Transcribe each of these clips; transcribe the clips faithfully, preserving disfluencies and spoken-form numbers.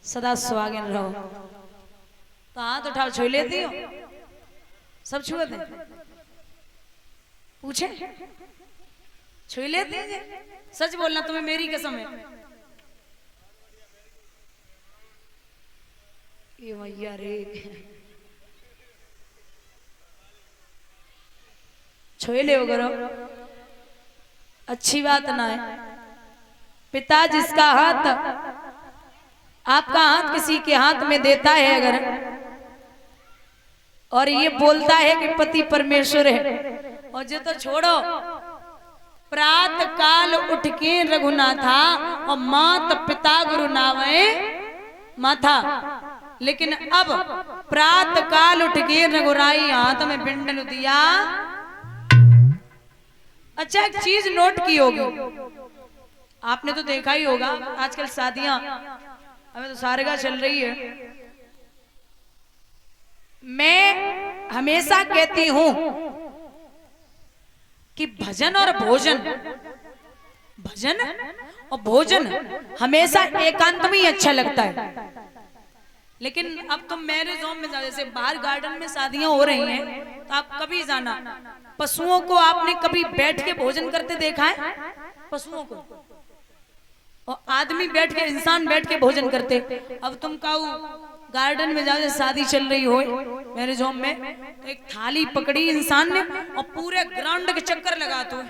सदा सुहागिन रहो। तो हाथ उठाओ, छू लेती हो? सब छुए थे? पूछे छू लेती है? सच बोलना, तुम्हें मेरी कसम है। ये मैया रे, छुए ले करो, अच्छी बात ना है। पिता जिसका हाथ, आपका हाथ किसी के हाथ में देता है अगर, और ये बोलता है कि पति परमेश्वर है, और जो तो छोड़ो, प्रात काल उठ के रघुनाथा और मात पिता गुरु नावे माथा। लेकिन अब प्रात काल उठ के रघुराई हाथ में बिंडल दिया। अच्छा, एक चीज नोट की होगी, आपने तो देखा ही होगा, आजकल शादियां, हमें तो सारेगा चल रही है। मैं हमेशा कहती हूं कि भजन और भोजन, भजन और भोजन हमेशा एकांत में ही अच्छा लगता है। लेकिन अब तुम मैरिज होम में जाओ, जैसे बाहर गार्डन में शादियां हो रही हैं, तो आप कभी जाना, पशुओं को आपने कभी बैठ के भोजन करते देखा है? पशुओं को, और आदमी बैठ के, इंसान बैठ के भोजन करते। अब तुम कहो गार्डन में जाओ, शादी चल रही हो मैरिज होम में, तो एक थाली पकड़ी इंसान ने और पूरे ग्राउंड के चक्कर लगा, तो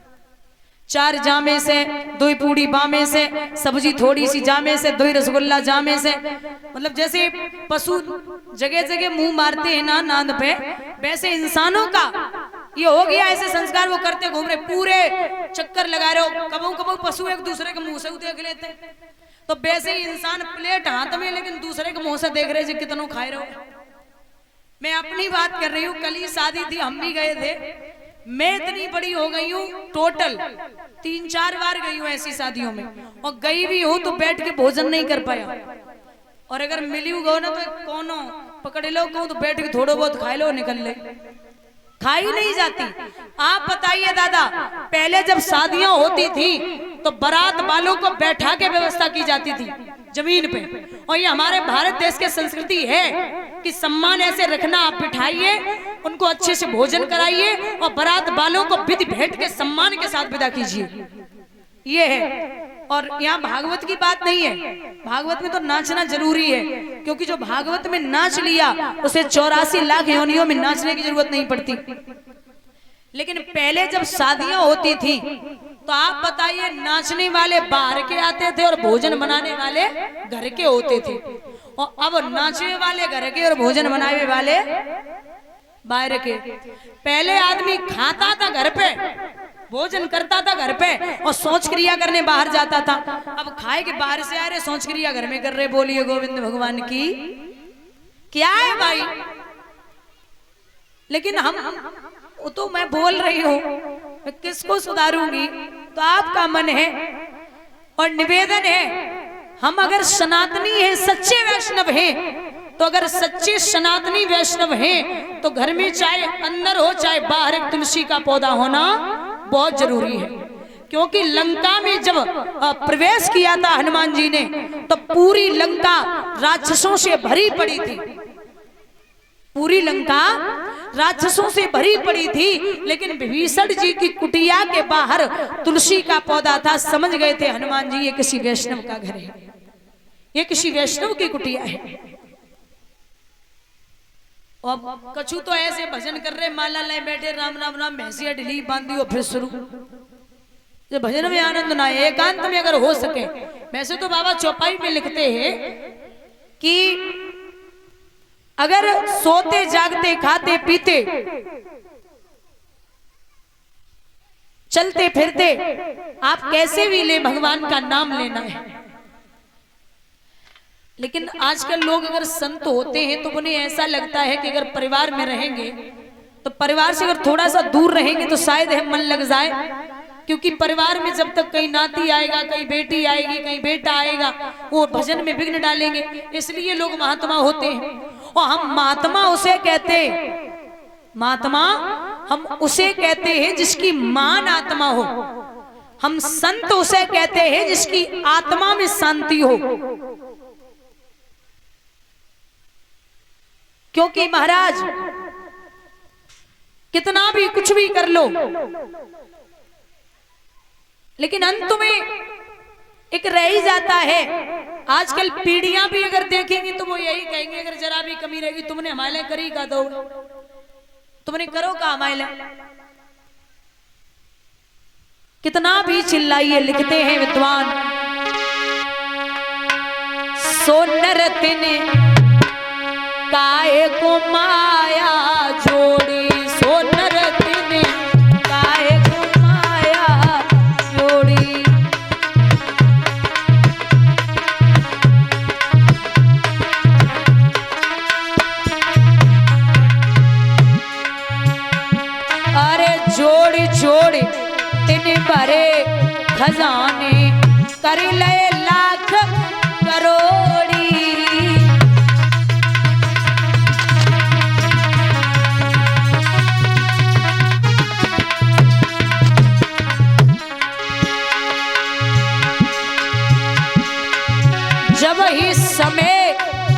चार जामे से, दो पूड़ी बामे से, सब्जी थोड़ी सी जामे से, दो रसगुल्ला जामे से। मतलब जैसे पशु जगह जगह मुंह मारते हैं ना नांद पे, वैसे इंसानों का ये हो गया ऐसे संस्कार, वो करते घूम रहे, पूरे चक्कर लगा रहे हो। कबू कबू पशु एक दूसरे के मुंह से देख लेते, तो वैसे ही इंसान प्लेट हाथ में लेकिन दूसरे के मुंह से देख रहे जी कितनों खाए रहो। मैं अपनी बात कर रही हूँ, कल ही शादी थी, हम भी गए थे। मैं इतनी बड़ी हो गई हूँ, टोटल तीन चार बार गई हूँ ऐसी शादियों में, और गई भी हूँ तो बैठ के भोजन नहीं कर पाया। और अगर मिली गो ना तो कोनो पकड़ लो, कहूँ तो बैठ के थोड़ा बहुत खाए लो, निकल ले, खाई नहीं जाती। आप बताइए दादा, पहले जब शादियां होती थी तो बारात वालों को बैठा के व्यवस्था की जाती थी जमीन पे, और ये हमारे भारत देश की संस्कृति है कि सम्मान ऐसे रखना। आप बिठाइए, उनको अच्छे से भोजन कराइए और बारात वालों को विधि भेंट के सम्मान के साथ विदा कीजिए, ये है। और यहाँ भागवत की बात नहीं है, भागवत में तो नाचना जरूरी है, क्योंकि जो भागवत में नाच लिया उसे चौरासी लाख योनियों में नाचने की जरूरत नहीं पड़ती। लेकिन पहले जब शादियां होती थी तो आप बताइए, नाचने वाले बाहर के आते थे और भोजन बनाने वाले घर के होते थे, और अब नाचने वाले घर के और भोजन बनाने वाले बाहर के। पहले आदमी खाता था घर पे, भोजन करता था घर पे, और सोच क्रिया करने बाहर जाता था। अब खाए के बाहर से आ रहे, सोच क्रिया घर में कर रहे। बोलिए गोविंद भगवान की। क्या है भाई? लेकिन हम, वो तो मैं बोल रही हूँ, मैं किसको सुधारूंगी? तो आपका मन है और निवेदन है, हम अगर सनातनी हैं, सच्चे वैष्णव हैं, तो अगर सच्चे सनातनी वैष्णव हैं तो घर में चाहे अंदर हो चाहे बाहर एक तुलसी का पौधा होना बहुत जरूरी है। क्योंकि लंका में जब प्रवेश किया था हनुमान जी ने, तो पूरी लंका राक्षसों से भरी पड़ी थी, पूरी लंका राक्षसों से भरी पड़ी थी। लेकिन विभीषण जी की कुटिया के बाहर तुलसी का पौधा था। समझ गए थे हनुमान जी, ये किसी वैष्णव का घर है, ये किसी वैष्णव की कुटिया है। और कछु तो ऐसे भजन कर रहे, माला लाए बैठे, राम राम राम, भैंसिया ढिली बांधी हो, फिर शुरू। जो भजन में आनंद ना है, एकांत में अगर हो सके। वैसे तो बाबा चौपाई में लिखते हैं कि अगर सोते जागते खाते पीते चलते फिरते आप कैसे भी ले, भगवान का नाम लेना है। लेकिन आजकल लोग अगर संत होते हैं तो उन्हें ऐसा लगता है कि अगर परिवार में रहेंगे तो परिवार से अगर थोड़ा सा दूर रहेंगे तो शायद है मन लग जाए। क्योंकि परिवार में जब तक कहीं नाती आएगा, कहीं बेटी आएगी, कहीं बेटा आएगा, वो भजन में विघ्न डालेंगे। इसलिए लोग महात्मा होते हैं। और हम महात्मा उसे कहते हैं, महात्मा हम उसे कहते हैं जिसकी मान आत्मा हो। हम संत उसे कहते हैं जिसकी आत्मा में शांति हो। क्योंकि महाराज कितना भी कुछ भी कर लो, लेकिन अंत में एक रह ही जाता है। आजकल पीढ़ियां भी अगर देखेंगी तो वो यही कहेंगे, अगर जरा भी कमी रहेगी, तुमने हमारे लिए करी का दो, तुमने करो का हमारे लिए। कितना भी चिल्लाइए, लिखते हैं विद्वान, सोनर तिने काहे को माया जोड़ी, सोनर तिने काहे को माया जोड़ी। अरे जोड़ी जोड़ी तिने भरे खजाने, कर ले लाख करोड़ी। जब ही समय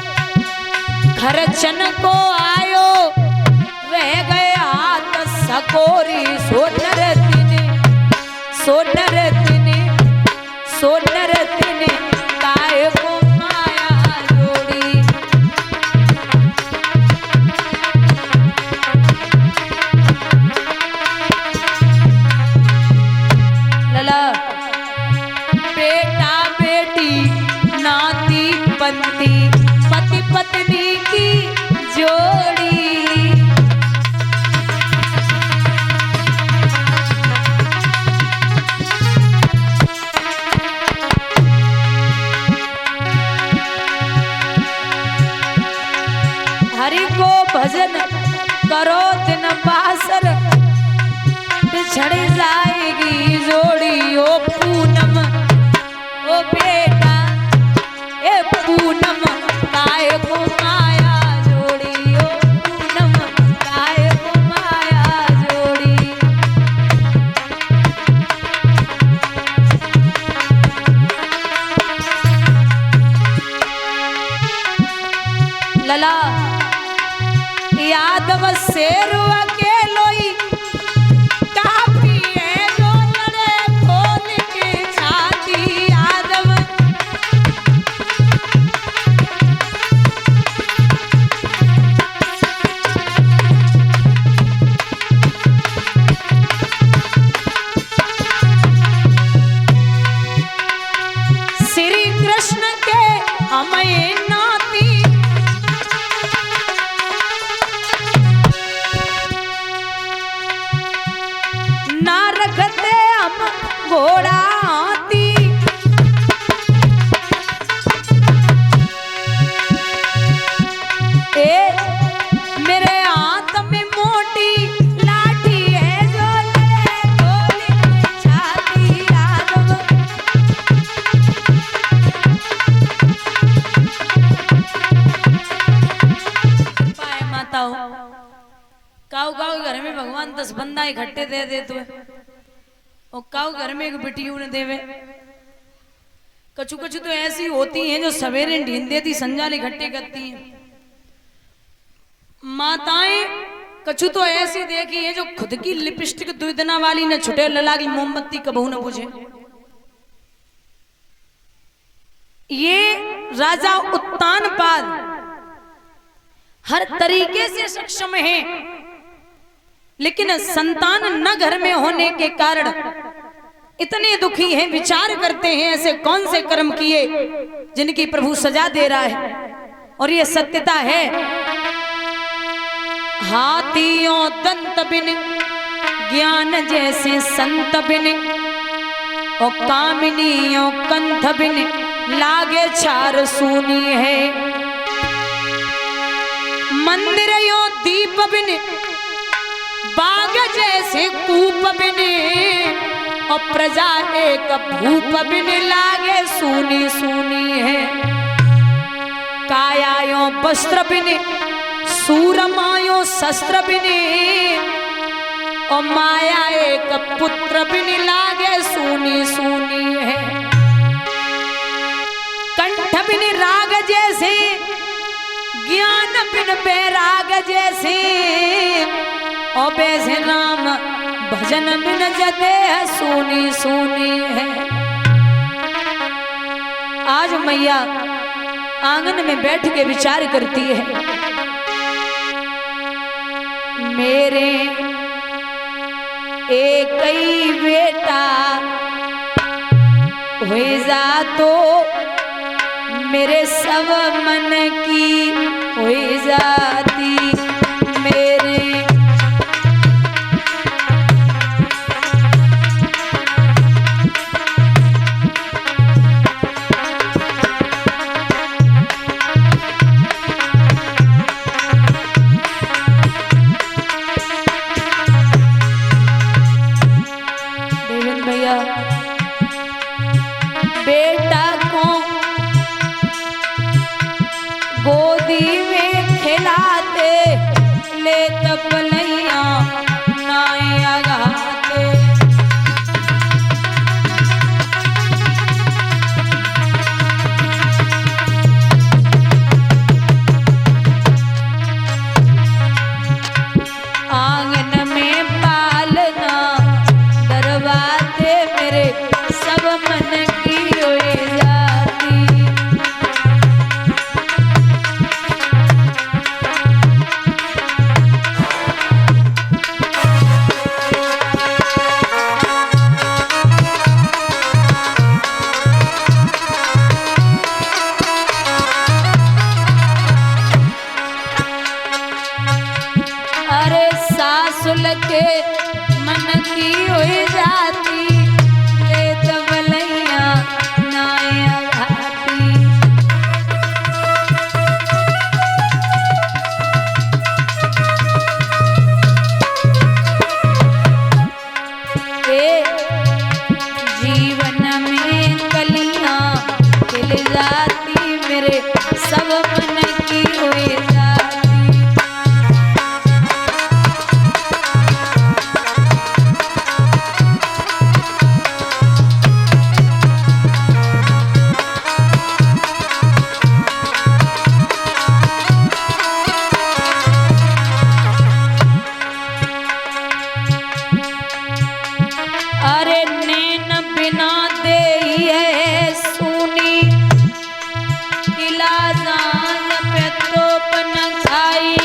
खर्चन को आयो, रह गए हाथ सकोरी, सोनर तिने सोनर तिने सोनर तिने काहे को माया जोड़ी। लला बेटा बेटी नाती पंती, पति पत्नी की जोड़ी। हरि को भजन करो दिन पासर, बिछड़ जाएगी जोड़ी। ओ पूनम ओ बेटा ए पूनम काहे को माया जोड़ी, ओ पूनम काहे को माया जोड़ी। लला यादव शेरुआ के लोई, काफी है जो लड़े खोल के छाती। यादव श्री कृष्ण के अमय नाती, ना रखते हम घोड़ा हाथी। ए मेरे हाथ में मोटी लाठी है, जो लड़े खोल के छाती। यादव पाए माताओं, काऊ काऊ घर में भगवान दस बंदा इकट्ठे दे दे तो, और काऊ घर में एक बेटी उन्हें देवे। कछु कछु तो ऐसी होती हैं जो सवेरे ढींद देती, संजाल इकट्ठे करती हैं। माताएं कछु तो ऐसी देखी है जो खुद की लिपस्टिक दुर्दना वाली न छुटे, लला की मोमबत्ती कबहू न बुझे। ये राजा उत्तानपाद हर तरीके से सक्षम है, लेकिन संतान न घर में होने के कारण इतने दुखी हैं। विचार करते हैं ऐसे कौन से कर्म किए जिनकी प्रभु सजा दे रहा है। और ये सत्यता है, हाथियों दंत बिन ज्ञान जैसे संत बिन, और कामिनियों कंठ बिन लागे चार सूनी है। मंदिरों दीप बिन बाग जैसे कूप बिन, और प्रजा एक भूप बिन लागे सूनी सूनी है। कायायों वस्त्र बिन सूरमायों शस्त्र बिन, और माया एक पुत्र बिन लागे सूनी सूनी है। कंठ बिन राग जैसे ज्ञान बिन बैराग जैसे और बैसे राम भजन बिन जदे सोनी सोनी है। आज मैया आंगन में बैठ के विचार करती है, मेरे एक ही बेटा हो जा तो मेरे सब मन की हो जाती। मेरे बेटा को गोदी में खिलाते ले तपलैया नाया गाते। आंगन में पालना दरवाजे मेरे सब मन की के मन की हो जाती ले तबलैया नाया घाती। ए जीवन में कलियां खिल जाती मेरे सब मन की हो जाती। अरे नैन बिना दे है सुनी इलाजा पे तो पन खाई।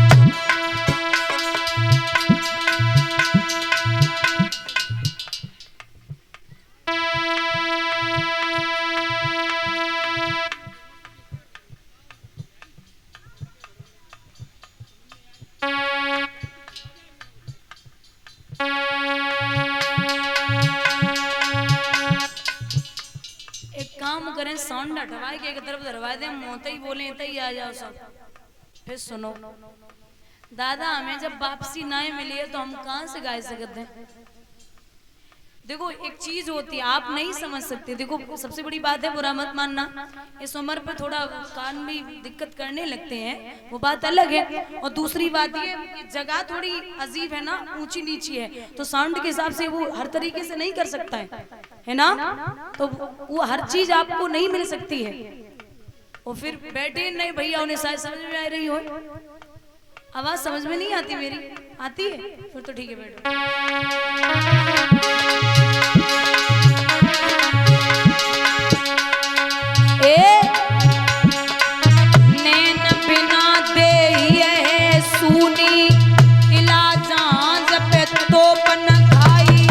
काम करें साउंड हटवाए के एक तरफ धरवा दे मोते ही बोले ही आ जाओ सब। फिर सुनो दादा, हमें जब वापसी ना मिली है तो हम कहां से गा सकते हैं। देखो एक चीज होती है आप नहीं समझ सकते। देखो सबसे बड़ी बात है, बुरा मत मानना, इस उम्र पे थोड़ा कान भी दिक्कत करने लगते हैं, वो बात अलग है। और दूसरी बात ये जगह थोड़ी अजीब है ना, ऊंची नीची है, तो साउंड के हिसाब से वो हर तरीके से नहीं कर सकता है, है ना। तो वो हर चीज आपको नहीं मिल सकती है। और फिर बैठे नहीं भैया, उन्हें शायद समझ में आ रही हो, आवाज समझ में नहीं आती मेरी, आती है फिर तो ठीक है बैठो। ए नैन बिना दे ये सुनी इला जान पे तो पन खाई।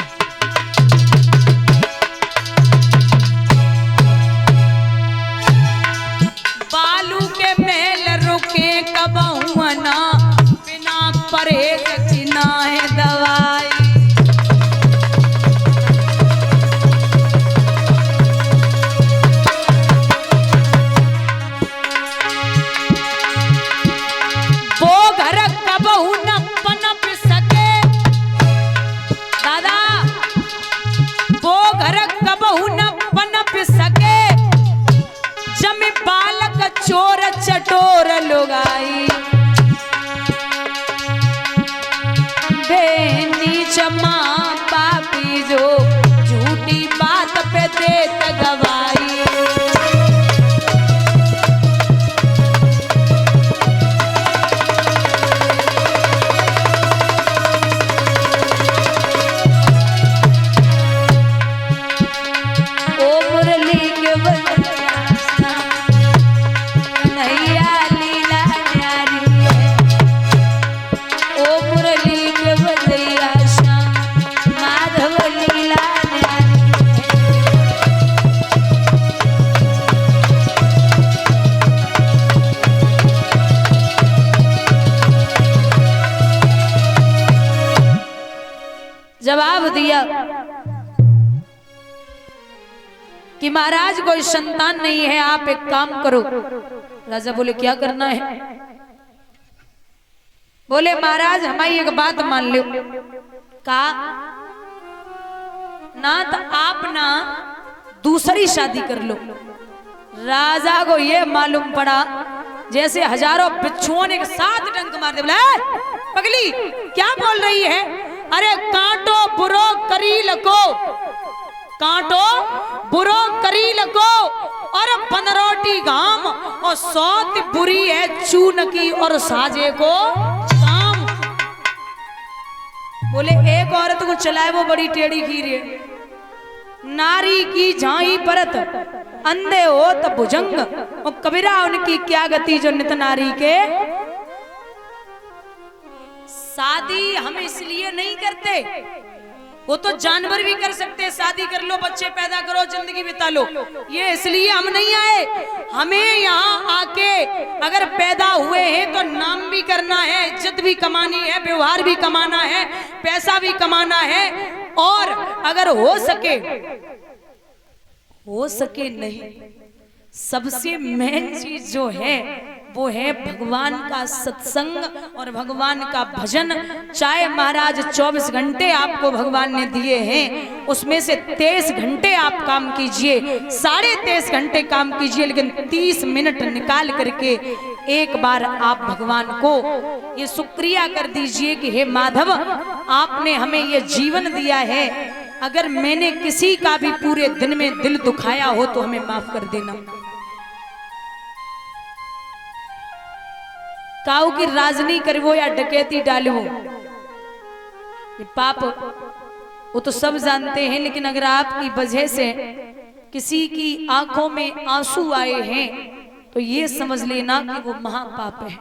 बालू के मेल रुके कब हुआ ना, बिना परहेज की ना है दवाई। चोर चटोर लुगाई जवाब दिया कि महाराज कोई संतान नहीं है, आप एक काम करो। राजा बोले क्या करना है? बोले महाराज हमारी एक बात मान लो। कहा ना तो आप ना दूसरी शादी कर लो। राजा को ये मालूम पड़ा जैसे हजारों बिच्छुओं ने एक साथ डंक मार दे। बोला पगली क्या बोल रही है? अरे कांटो बुरो करी लको, कांटो बुरो करी लको और बनरोटी घाम और सौत बुरी है चून की और साजे को काम। बोले एक औरत को चलाए वो बड़ी टेढ़ी खीर है। नारी की झाई परत अंधे हो तो भुजंग और कबीरा उनकी क्या गति जो नित नारी के। शादी हम इसलिए नहीं करते, वो तो जानवर भी कर सकते। शादी कर लो, बच्चे पैदा करो, जिंदगी बिता लो। ये इसलिए हम नहीं आए। हमें यहाँ आके अगर पैदा हुए हैं तो नाम भी करना है, इज्जत भी कमानी है, व्यवहार भी कमाना है, पैसा भी कमाना है। और अगर हो सके हो सके नहीं, सबसे मेन चीज जो है वो है भगवान का सत्संग और भगवान का भजन। चाहे महाराज चौबीस घंटे आपको भगवान ने दिए हैं, उसमें से तेईस घंटे आप काम कीजिए, साढ़े तेईस घंटे काम कीजिए, लेकिन तीस मिनट निकाल करके एक बार आप भगवान को ये शुक्रिया कर दीजिए कि हे माधव आपने हमें ये जीवन दिया है। अगर मैंने किसी का भी पूरे दिन में दिल दुखाया हो तो हमें माफ कर देना। काऊ की राजनी करवो या डकैती डालो, ये पाप वो तो सब जानते हैं, लेकिन अगर आपकी वजह से किसी की आंखों में आंसू आए हैं तो ये समझ लेना कि वो महापाप है।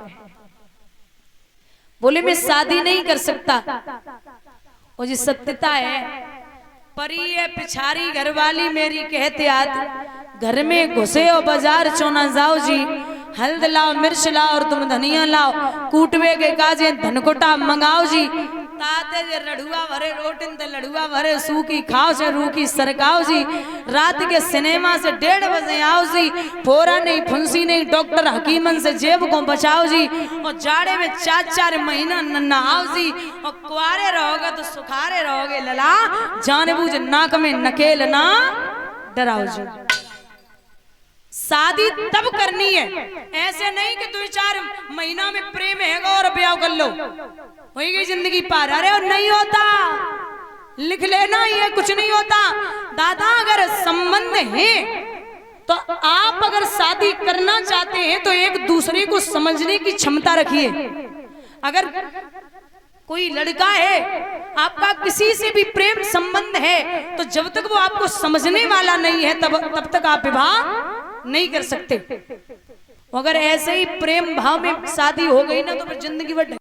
बोले मैं शादी नहीं कर सकता, वो जी सत्यता है। परी है पिछारी घरवाली मेरी कहते आत, घर में घुसे हो बाजार चोना जाओ जी, हल्द लाओ मिर्च लाओ और तुम धनिया लाओ, कूटवे के काजे धनकोटा मंगाओ जी। ताते जे लड़ुआ भरे रोटिन ते लड़ुआ भरे सूखी खाओ से रूखी सरकाओ जी। रात के सिनेमा से डेढ़ बजे आओ जी, फोरा नहीं फुंसी नहीं डॉक्टर हकीमन से जेब को बचाओ जी। और जाड़े में चार चार महीना नहाओ जी, और कुआरे रहोगे तो सुखारे रहोगे लला, जानबूझ नाक में नकेल ना डराओ जी। शादी तब करनी है, ऐसे नहीं कि दो चार महीना में प्रेम हैगा और ब्याह कर लो, हो गई जिंदगी पार। अरे और नहीं होता, लिख लेना ये कुछ नहीं होता। दादा अगर संबंध है तो आप अगर शादी करना चाहते हैं तो एक दूसरे को समझने की क्षमता रखिए। अगर कोई लड़का है आपका किसी से भी प्रेम संबंध है तो जब तक वो आपको समझने वाला नहीं है तब तब तक आप विवाह नहीं कर सकते। अगर ऐसे ही प्रेम भाव में शादी हो गई ना तो फिर जिंदगी भर